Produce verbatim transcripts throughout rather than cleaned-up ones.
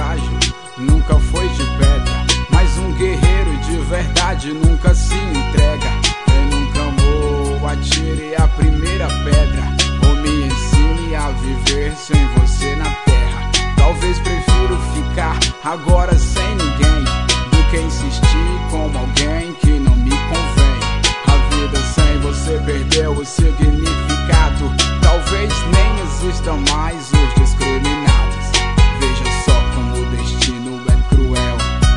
frágil, nunca foi de pedra, mas um guerreiro de verdade nunca se entrega. Quem nunca amou, atire a primeira pedra, ou me ensine a viver sem você na terra. Talvez prefiro ficar agora sem ninguém do que insistir com alguém que não me convém. A vida sem você perdeu o significado, talvez nem existam mais os discriminados. Veja só como o destino é cruel.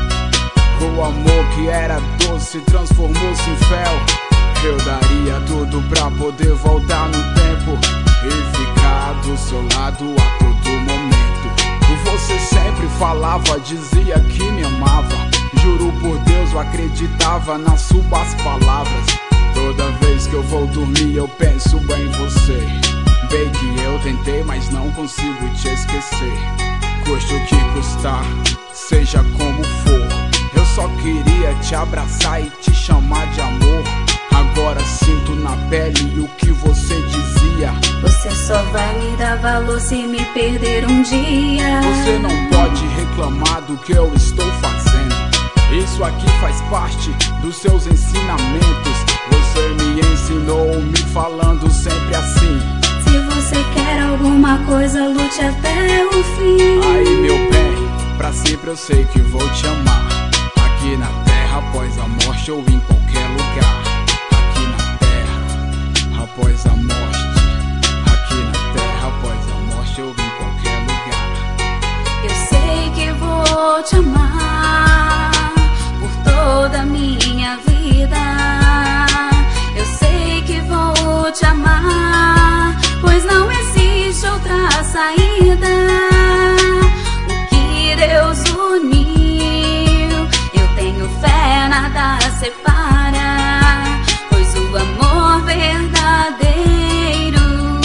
O amor que era doce transformou-se em fel. Eu daria tudo pra poder voltar no tempo e ficar do seu lado a todo momento. Você sempre falava, dizia que me amava. Juro por Deus, eu acreditava nas suas palavras. Toda vez que eu vou dormir eu penso em você. Bem que eu tentei, mas não consigo te esquecer. Custe o que custar, seja como for, eu só queria te abraçar e te chamar de amor. Agora sinto na pele o que você dizia. Você só vai me dar valor se me perder um dia. Você não pode reclamar do que eu estou fazendo. Isso aqui faz parte dos seus ensinamentos. Você me ensinou me falando sempre assim: se você quer alguma coisa, lute até o fim. Aí meu bem, pra sempre eu sei que vou te amar. Aqui na terra, após a morte ou em qualquer lugar. Aqui na terra, após a morte. Aqui na terra, após a morte ou em qualquer lugar. Eu sei que vou te amar por toda a minha vida. Eu sei que vou te amar, pois não existe outra saída. O que Deus uniu, eu tenho fé, nada separa, pois o amor verdadeiro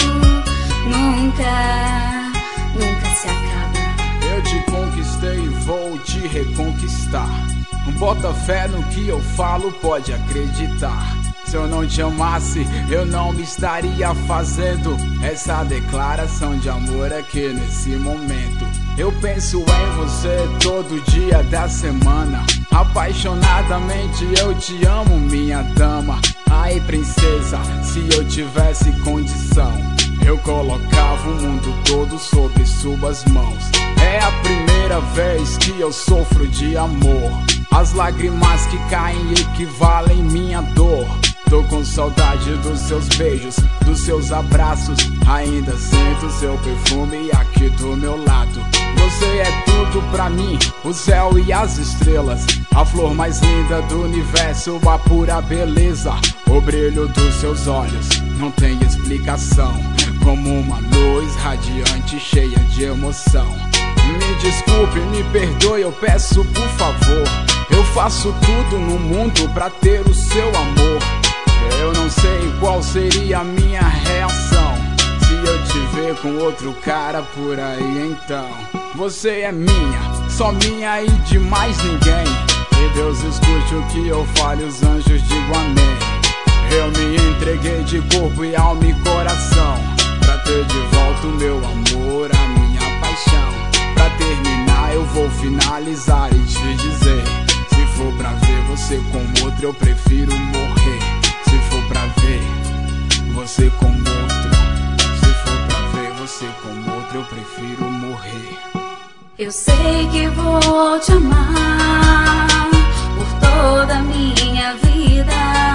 nunca, nunca se acaba. Eu te conquistei e vou te reconquistar. Bota fé no que eu falo, pode acreditar. Se eu não te amasse, eu não me estaria fazendo essa declaração de amor aqui nesse momento. Eu penso em você todo dia da semana. Apaixonadamente eu te amo, minha dama. Ai, princesa, se eu tivesse condição, eu colocava o mundo todo sobre suas mãos. É a primeira vez que eu sofro de amor. As lágrimas que caem equivalem minha dor. Tô com saudade dos seus beijos, dos seus abraços. Ainda sinto seu perfume aqui do meu lado. Você é tudo pra mim, o céu e as estrelas, a flor mais linda do universo, a pura beleza. O brilho dos seus olhos não tem explicação, como uma luz radiante cheia de emoção. Me desculpe, me perdoe, eu peço por favor. Eu faço tudo no mundo pra ter o seu amor. Eu não sei qual seria a minha reação se eu te ver com outro cara por aí. Então, você é minha, só minha e de mais ninguém. Que Deus escute o que eu falo e os anjos digam amém. Eu me entreguei de corpo e alma e coração pra ter de volta o meu amor, a minha paixão. Pra terminar eu vou finalizar e te dizer: se for pra ver você com outro, eu prefiro morrer. Se for pra ver você com outro, se for pra ver você com outro, eu prefiro morrer. Eu sei que vou te amar por toda a minha vida.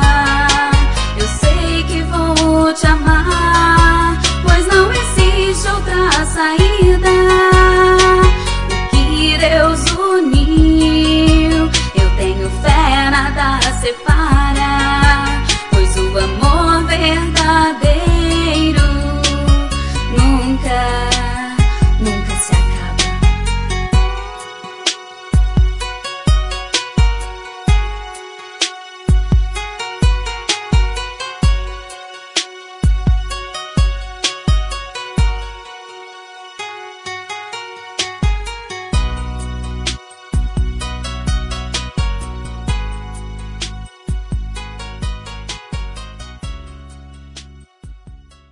Eu sei que vou te amar, pois não existe outra saída.